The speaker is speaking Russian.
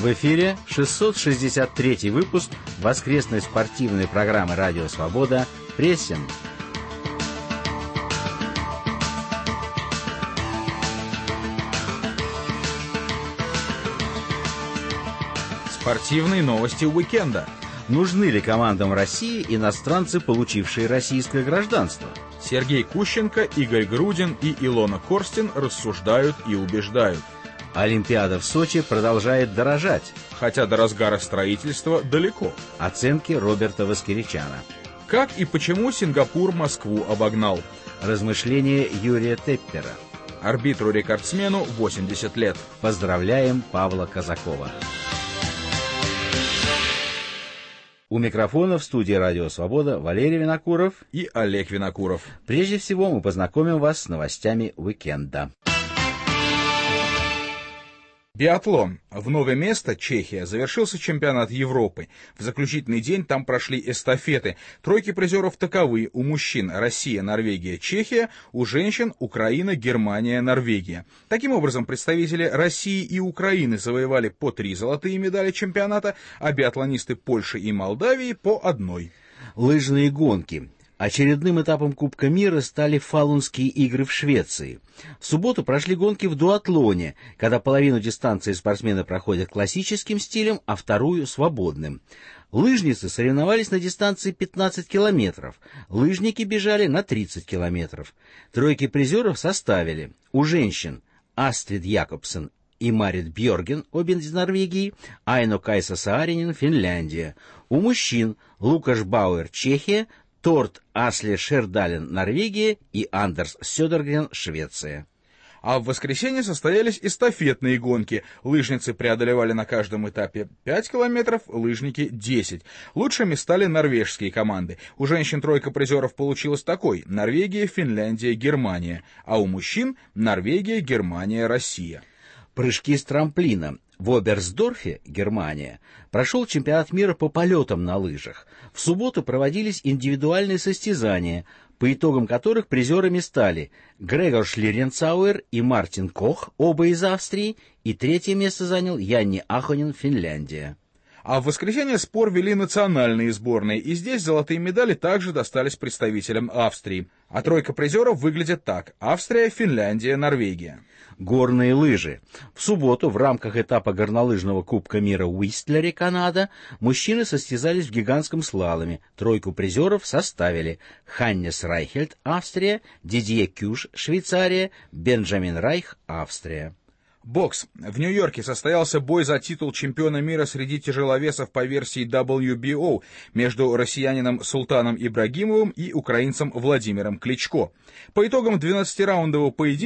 В эфире 663 выпуск воскресной спортивной программы «Радио Свобода» «Прессинг». Спортивные новости уикенда. Нужны ли командам России иностранцы, получившие российское гражданство? Сергей Кущенко, Игорь Грудин и Илона Корстин рассуждают и убеждают. Олимпиада в Сочи продолжает дорожать, хотя до разгара строительства далеко. Оценки Роберта Воскеричана. Как и почему Сингапур Москву обогнал? Размышления Юрия Теппера. Арбитру-рекордсмену 80 лет. Поздравляем Павла Казакова. У микрофона в студии «Радио Свобода» Валерий Винокуров и Олег Винокуров. Прежде всего мы познакомим вас с новостями уикенда. Биатлон. В новое место, Чехия, завершился чемпионат Европы. В заключительный день там прошли эстафеты. Тройки призеров таковы: у мужчин Россия, Норвегия, Чехия, у женщин Украина, Германия, Норвегия. Таким образом, представители России и Украины завоевали по 3 золотые медали чемпионата, а биатлонисты Польши и Молдавии по 1. Лыжные гонки. Очередным этапом Кубка мира стали Фалунские игры в Швеции. В субботу прошли гонки в дуатлоне, когда половину дистанции спортсмены проходят классическим стилем, а вторую — свободным. Лыжницы соревновались на дистанции 15 километров, лыжники бежали на 30 километров. Тройки призеров составили: у женщин Астрид Якобсен и Марит Бьорген, обе из Норвегии, Айно Кайса Сааринен, Финляндия. У мужчин Лукаш Бауэр, Чехия, Торт Асле Шердален, Норвегия и Андерс Сёдергрен, Швеция. А в воскресенье состоялись эстафетные гонки. Лыжницы преодолевали на каждом этапе 5 километров, лыжники — 10. Лучшими стали норвежские команды. У женщин тройка призеров получилась такой: Норвегия, Финляндия, Германия. А у мужчин Норвегия, Германия, Россия. Прыжки с трамплина. В Оберсдорфе, Германия, прошел чемпионат мира по полетам на лыжах. В субботу проводились индивидуальные состязания, по итогам которых призерами стали Грегор Шлиренцауэр и Мартин Кох, оба из Австрии, и третье место занял Янни Ахонен, Финляндия. А в воскресенье спор вели национальные сборные, и здесь золотые медали также достались представителям Австрии. А тройка призеров выглядит так: Австрия, Финляндия, Норвегия. Горные лыжи. В субботу в рамках этапа горнолыжного Кубка мира в Уистлере, Канада, мужчины состязались в гигантском слаломе. Тройку призеров составили Ханнес Райхельд, Австрия, Дидье Кюш, Швейцария, Бенджамин Райх, Австрия. Бокс. В Нью-Йорке состоялся бой за титул чемпиона мира среди тяжеловесов по версии WBO между россиянином Султаном Ибрагимовым и украинцем Владимиром Кличко. По итогам 12-раундового поединка